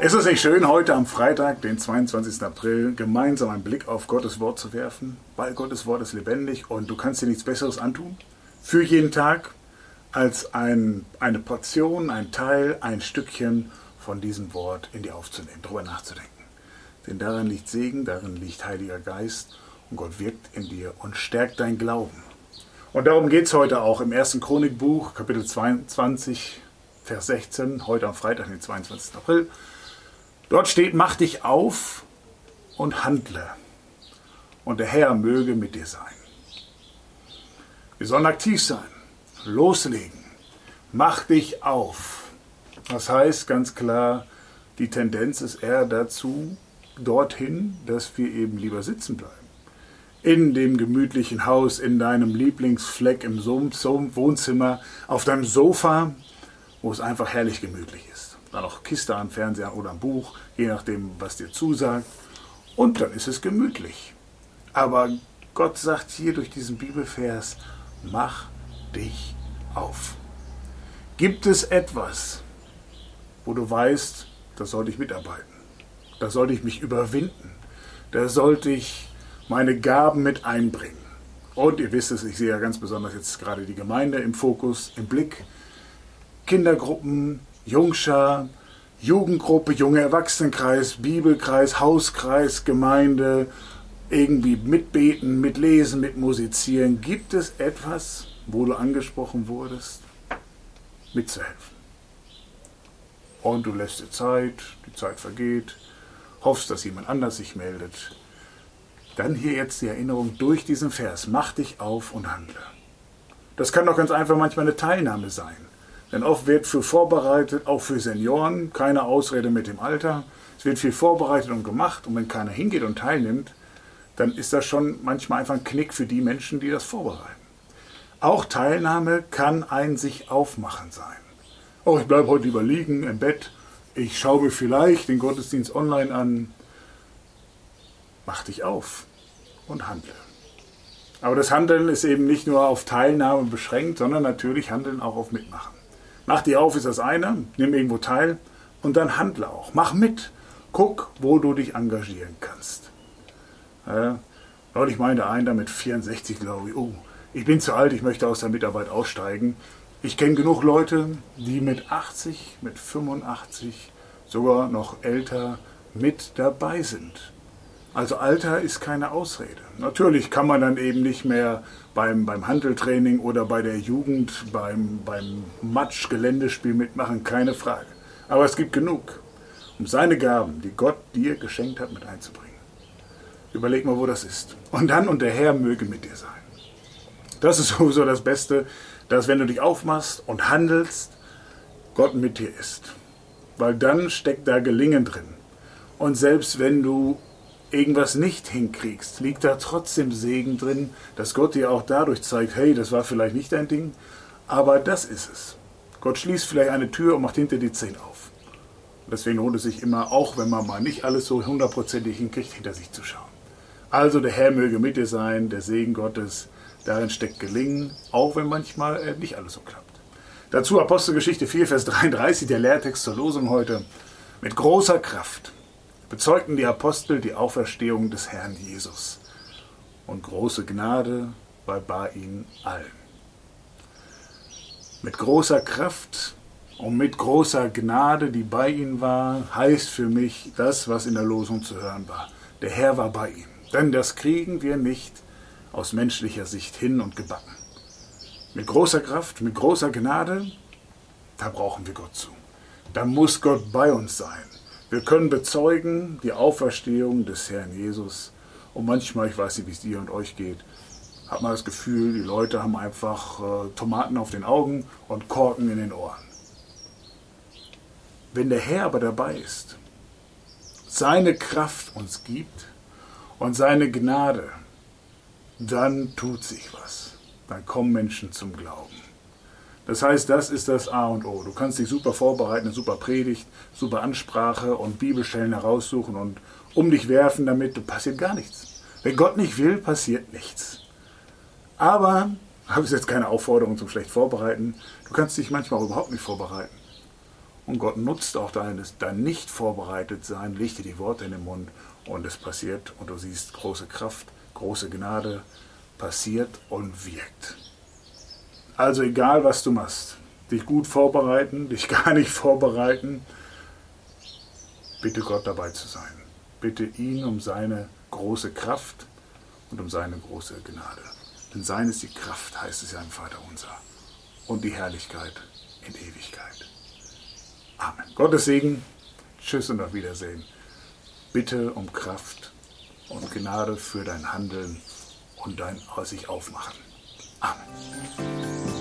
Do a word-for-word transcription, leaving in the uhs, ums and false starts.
Ist es nicht schön, heute am Freitag, den zweiundzwanzigsten April, gemeinsam einen Blick auf Gottes Wort zu werfen? Weil Gottes Wort ist lebendig und du kannst dir nichts Besseres antun für jeden Tag, als ein, eine Portion, ein Teil, ein Stückchen von diesem Wort in dir aufzunehmen, darüber nachzudenken. Denn darin liegt Segen, darin liegt Heiliger Geist und Gott wirkt in dir und stärkt dein Glauben. Und darum geht es heute auch im ersten Chronikbuch, Kapitel zweiundzwanzig, Vers sechzehn, heute am Freitag, den zweiundzwanzigsten April. Dort steht, mach dich auf und handle, und der Herr möge mit dir sein. Wir sollen aktiv sein, loslegen, mach dich auf. Das heißt ganz klar, die Tendenz ist eher dazu, dorthin, dass wir eben lieber sitzen bleiben. In dem gemütlichen Haus, in deinem Lieblingsfleck im Wohnzimmer, auf deinem Sofa, wo es einfach herrlich gemütlich ist. Dann noch Kiste am Fernseher oder am Buch, je nachdem, was dir zusagt. Und dann ist es gemütlich. Aber Gott sagt hier durch diesen Bibelvers, mach dich auf. Gibt es etwas, wo du weißt, da sollte ich mitarbeiten, da sollte ich mich überwinden, da sollte ich meine Gaben mit einbringen. Und ihr wisst es, ich sehe ja ganz besonders jetzt gerade die Gemeinde im Fokus, im Blick. Kindergruppen, Jungschar, Jugendgruppe, junge Erwachsenenkreis, Bibelkreis, Hauskreis, Gemeinde, irgendwie mitbeten, mitlesen, mitmusizieren. Gibt es etwas, wo du angesprochen wurdest, mitzuhelfen? Und du lässt dir Zeit, die Zeit vergeht, hoffst, dass jemand anders sich meldet. Dann hier jetzt die Erinnerung durch diesen Vers, mach dich auf und handle. Das kann doch ganz einfach manchmal eine Teilnahme sein. Denn oft wird viel vorbereitet, auch für Senioren, keine Ausrede mit dem Alter. Es wird viel vorbereitet und gemacht, und wenn keiner hingeht und teilnimmt, dann ist das schon manchmal einfach ein Knick für die Menschen, die das vorbereiten. Auch Teilnahme kann ein sich aufmachen sein. Oh, ich bleibe heute lieber liegen im Bett, ich schaue mir vielleicht den Gottesdienst online an. Mach dich auf und handle. Aber das Handeln ist eben nicht nur auf Teilnahme beschränkt, sondern natürlich Handeln auch auf Mitmachen. Mach dich auf ist das eine, nimm irgendwo teil und dann handle auch. Mach mit. Guck, wo du dich engagieren kannst. Ja, neulich meinte einer mit vierundsechzig, glaube ich, oh, ich bin zu alt, ich möchte aus der Mitarbeit aussteigen. Ich kenne genug Leute, die mit achtzig, mit fünfundachtzig, sogar noch älter mit dabei sind. Also Alter ist keine Ausrede. Natürlich kann man dann eben nicht mehr beim, beim Hanteltraining oder bei der Jugend, beim, beim Matsch-Geländespiel mitmachen, keine Frage. Aber es gibt genug, um seine Gaben, die Gott dir geschenkt hat, mit einzubringen. Überleg mal, wo das ist. Und dann, und der Herr möge mit dir sein. Das ist sowieso das Beste, dass wenn du dich aufmachst und handelst, Gott mit dir ist. Weil dann steckt da Gelingen drin. Und selbst wenn du irgendwas nicht hinkriegst, liegt da trotzdem Segen drin, dass Gott dir auch dadurch zeigt, hey, das war vielleicht nicht dein Ding, aber das ist es. Gott schließt vielleicht eine Tür und macht hinter die zehn auf. Deswegen lohnt es sich immer, auch wenn man mal nicht alles so hundertprozentig hinkriegt, hinter sich zu schauen. Also der Herr möge mit dir sein, der Segen Gottes, darin steckt Gelingen, auch wenn manchmal äh, nicht alles so klappt. Dazu Apostelgeschichte vier, Vers dreiunddreißig, der Lehrtext zur Losung heute. Mit großer Kraft bezeugten die Apostel die Auferstehung des Herrn Jesus. Und große Gnade war bei ihnen allen. Mit großer Kraft und mit großer Gnade, die bei ihnen war, heißt für mich das, was in der Losung zu hören war. Der Herr war bei ihnen. Denn das kriegen wir nicht aus menschlicher Sicht hin und gebacken. Mit großer Kraft, mit großer Gnade, da brauchen wir Gott zu. Da muss Gott bei uns sein. Wir können bezeugen die Auferstehung des Herrn Jesus. Und manchmal, ich weiß nicht, wie es dir und euch geht, hat man das Gefühl, die Leute haben einfach äh, Tomaten auf den Augen und Korken in den Ohren. Wenn der Herr aber dabei ist, seine Kraft uns gibt und seine Gnade, dann tut sich was. Dann kommen Menschen zum Glauben. Das heißt, das ist das A und O. Du kannst dich super vorbereiten, eine super Predigt, super Ansprache und Bibelstellen heraussuchen und um dich werfen damit, da passiert gar nichts. Wenn Gott nicht will, passiert nichts. Aber, habe ich jetzt keine Aufforderung zum schlecht vorbereiten, du kannst dich manchmal auch überhaupt nicht vorbereiten. Und Gott nutzt auch dein, dein nicht vorbereitet sein, legt dir die Worte in den Mund und es passiert und du siehst große Kraft, große Gnade, passiert und wirkt. Also egal was du machst, dich gut vorbereiten, dich gar nicht vorbereiten, bitte Gott dabei zu sein. Bitte ihn um seine große Kraft und um seine große Gnade. Denn sein ist die Kraft, heißt es ja im Vaterunser, und die Herrlichkeit in Ewigkeit. Amen. Gottes Segen, tschüss und auf Wiedersehen. Bitte um Kraft und Gnade für dein Handeln und dein sich aufmachen. Amen.